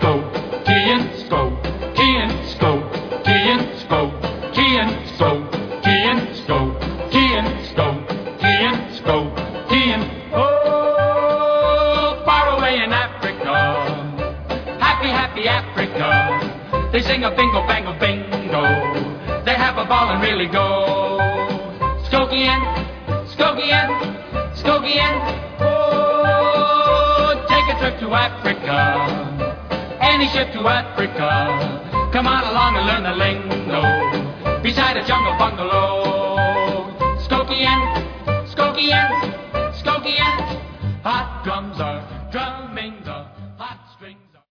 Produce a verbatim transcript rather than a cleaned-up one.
Sco, tea and Sco, tea and Sco, tea and Sco, tea and Sco, tea and Sco, tea and Sco, tea and Sco, tea and oh, far away in Africa, happy, happy Africa. They sing a bingo, bango, bingo. They have a ball and really go. Skokie, Skokie, Skokie. Oh, take a trip to Africa. Any ship to Africa. Come on along and learn the lingo.